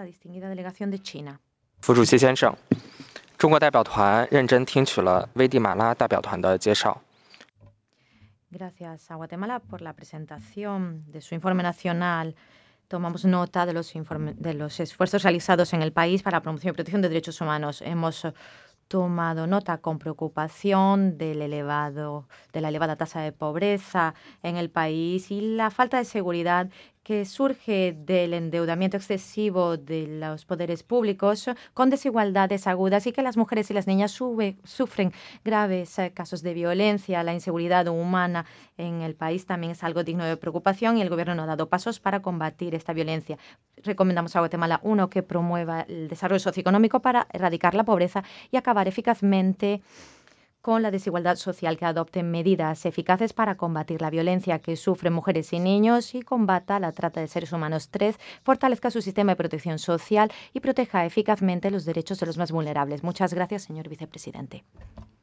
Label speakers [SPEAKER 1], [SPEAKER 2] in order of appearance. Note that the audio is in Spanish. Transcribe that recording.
[SPEAKER 1] distinguida delegación de China.
[SPEAKER 2] 副主席先生，中国代表团认真听取了危地马拉代表团的介绍。
[SPEAKER 1] Gracias a Guatemala por la presentación de su informe nacional. Tomamos nota de los esfuerzos realizados en el país para la promoción y protección de derechos humanos. Hemos tomado nota con preocupación de la elevada tasa de pobreza en el país y la falta de seguridad que surge del endeudamiento excesivo de los poderes públicos con desigualdades agudas y que las mujeres y las niñas sufren graves casos de violencia. La inseguridad humana en el país también es algo digno de preocupación y el gobierno no ha dado pasos para combatir esta violencia. Recomendamos a Guatemala, uno, que promueva el desarrollo socioeconómico para erradicar la pobreza y acabar eficazmente con la desigualdad social, que adopten medidas eficaces para combatir la violencia que sufren mujeres y niños y combata la trata de seres humanos. 3, fortalezca su sistema de protección social y proteja eficazmente los derechos de los más vulnerables. Muchas gracias, señor vicepresidente.